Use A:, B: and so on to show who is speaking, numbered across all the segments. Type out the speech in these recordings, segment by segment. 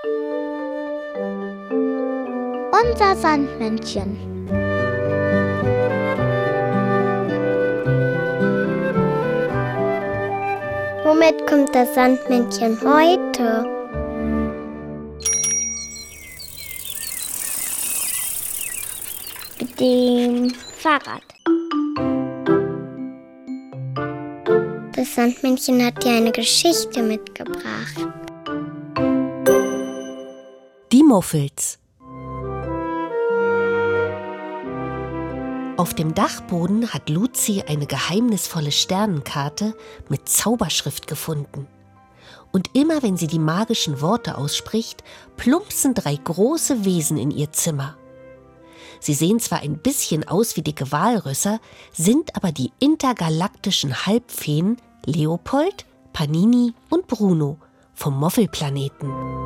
A: Unser Sandmännchen. Womit kommt das Sandmännchen heute? Mit dem Fahrrad. Das Sandmännchen hat dir eine Geschichte mitgebracht.
B: Die Muffels. Auf dem Dachboden hat Luzi eine geheimnisvolle Sternenkarte mit Zauberschrift gefunden. Und immer wenn sie die magischen Worte ausspricht, plumpsen 3 große Wesen in ihr Zimmer. Sie sehen zwar ein bisschen aus wie dicke Walrösser, sind aber die intergalaktischen Halbfeen Leopold, Panini und Bruno vom Muffelplaneten.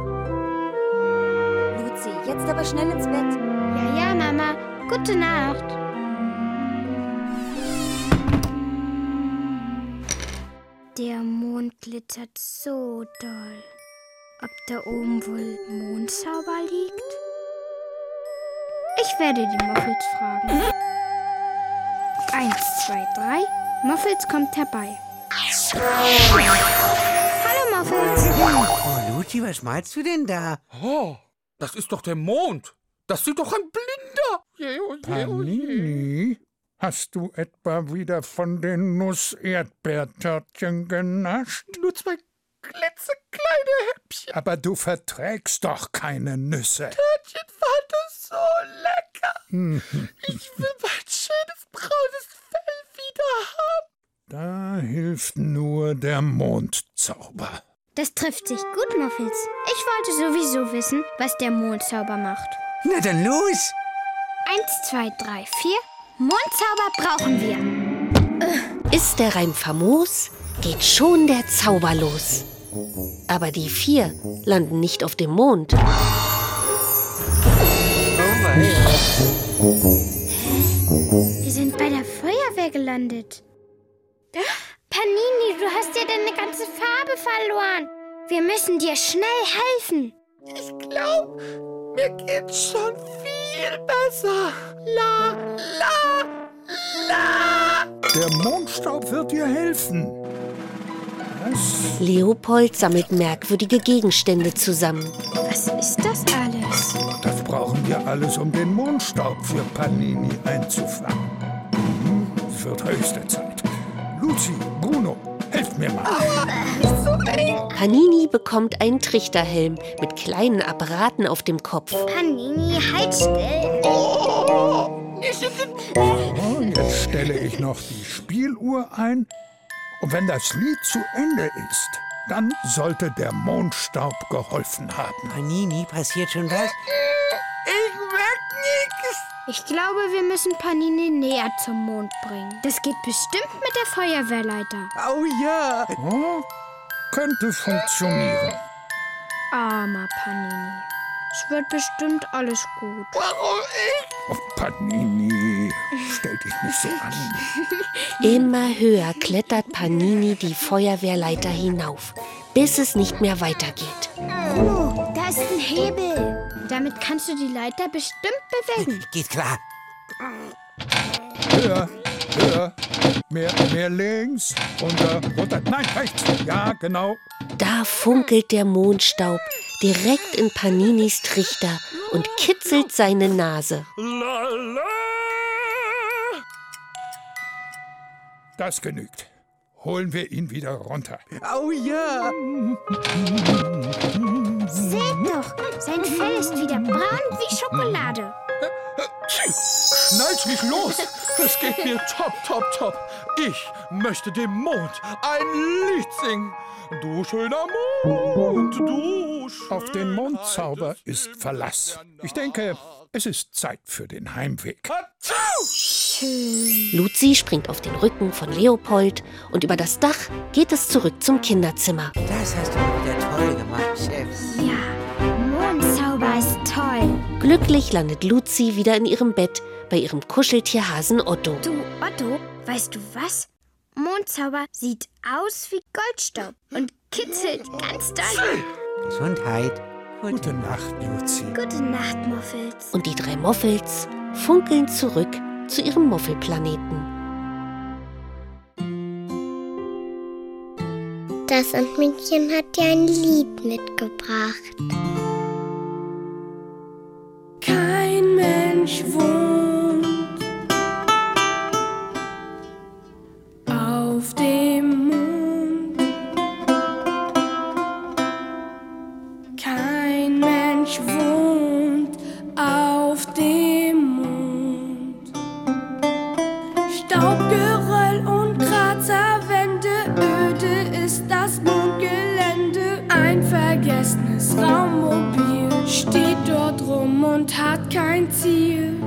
C: Luzi, jetzt aber schnell ins Bett.
A: Ja, Mama. Gute Nacht. Der Mond glitzert so doll. Ob da oben wohl Mondzauber liegt? Ich werde die Muffels fragen. 1, 2, 3. Muffels kommt herbei. Hallo, Muffels.
D: Oh, Luzi, was malst du denn da?
E: Oh, das ist doch der Mond. Das sieht doch ein Blinder. Je, oh je, oh je.
F: Panini, hast du etwa wieder von den Nuss-Erdbeertörtchen genascht?
E: Nur 2 klitzekleine Häppchen.
F: Aber du verträgst doch keine Nüsse.
E: Törtchen fand das so lecker. Ich will mein schönes braunes Fell wieder haben.
F: Da hilft nur der Mondzauber.
A: Das trifft sich gut, Muffels. Ich wollte sowieso wissen, was der Mondzauber macht.
D: Na dann los!
A: 1, 2, 3, 4. Mondzauber brauchen wir.
B: Ist der Reim famos, geht schon der Zauber los. Aber die 4 landen nicht auf dem Mond.
D: Oh mein.
A: Wir sind bei der Feuerwehr gelandet. Panini, du hast ja deine ganze Farbe verloren. Wir müssen dir schnell helfen.
E: Ich glaube, mir geht's schon viel besser. La, la, la.
F: Der Mondstaub wird dir helfen. Was?
B: Leopold sammelt merkwürdige Gegenstände zusammen.
A: Was ist das alles?
F: Das brauchen wir alles, um den Mondstaub für Panini einzufangen. Es wird höchste Zeit. Luzi, Bruno, helft mir mal.
B: Panini bekommt einen Trichterhelm mit kleinen Apparaten auf dem Kopf.
A: Panini, halt still.
F: Oh, jetzt stelle ich noch die Spieluhr ein. Und wenn das Lied zu Ende ist, dann sollte der Mondstaub geholfen haben.
D: Panini, passiert schon was?
E: Ich merk nix.
A: Ich glaube, wir müssen Panini näher zum Mond bringen. Das geht bestimmt mit der Feuerwehrleiter.
D: Oh ja!
F: Oh, könnte funktionieren.
A: Armer Panini. Es wird bestimmt alles gut.
E: Warum ich?
F: Oh, Panini, stell dich nicht so an.
B: Immer höher klettert Panini die Feuerwehrleiter hinauf, bis es nicht mehr weitergeht.
A: Oh, da ist ein Hebel. Damit kannst du die Leiter bestimmt bewegen.
D: Geht klar.
F: Höher, höher, mehr links, runter, nein, rechts. Ja, genau.
B: Da funkelt der Mondstaub direkt in Paninis Trichter und kitzelt seine Nase.
F: Das genügt. Holen wir ihn wieder runter.
D: Oh ja!
A: Seht doch, sein Fell ist wieder braun wie Schokolade.
E: Schnallt mich los. Es geht mir top. Ich möchte dem Mond ein Lied singen. Du schöner Mond, du schöner
F: Auf den Mondzauber ist Verlass. Ich denke, es ist Zeit für den Heimweg.
A: Schön.
B: Luzi springt auf den Rücken von Leopold und über das Dach geht es zurück zum Kinderzimmer.
D: Das hast du wieder toll gemacht, Chef.
A: Ja, Mondzauber ist toll.
B: Glücklich landet Luzi wieder in ihrem Bett bei ihrem Kuscheltierhasen Otto.
A: Du, Otto, weißt du was? Mondzauber sieht aus wie Goldstaub und kitzelt ganz doll.
D: Gesundheit.
F: Gute Nacht, Luzi.
A: Gute Nacht, Muffels.
B: Und die 3 Muffels funkeln zurück zu ihrem Muffelplaneten.
G: Das Sandmännchen hat dir ein Lied mitgebracht.
H: Kein Mensch wohnt auf dem Mond. Kein Mensch wohnt auf dem Mond. Staubgeröll und Kraterwände, öde ist das Mondgelände. Ein vergessenes Raummobil steht dort rum und hat kein Ziel.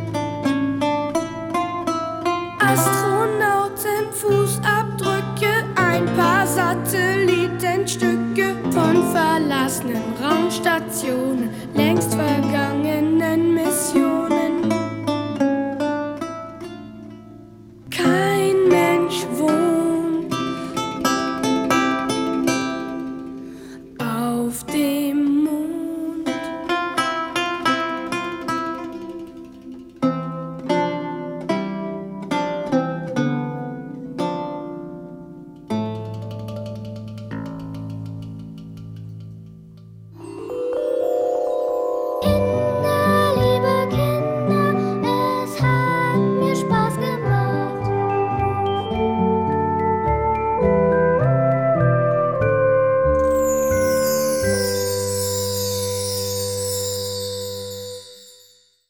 H: Astronauten, Fußabdrücke, ein paar Satellitenstücke von verlassenen Raumstationen, längst vergangenen Missionen.